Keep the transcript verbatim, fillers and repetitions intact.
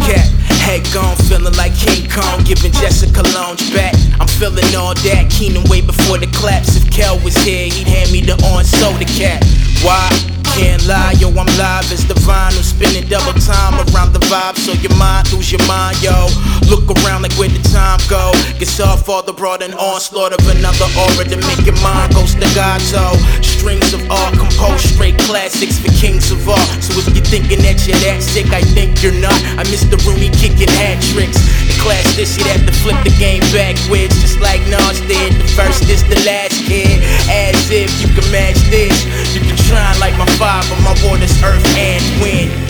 cat. Head gone, feeling like King Kong, giving Jessica Lounge back. I'm feeling all that, Keenan way before the claps. If Kel was here, he'd hand me the on soda cat. Why? Can't lie, yo, I'm live as divine. I'm spending double time around the vibe, so your mind, lose your mind, yo. Look around like where the time go. Guitar father brought an onslaught of another aura to make your mind go staccato. Strings of art composed, straight classics for kings of art. So if you're thinking that you're that sick, I think you're not. I miss the Rooney kicking hat tricks. The class this, you'd have to flip the game backwards, just like Nas did. The first is the last, kid. As if you can match this. You can try like my father, my water's earth and wind.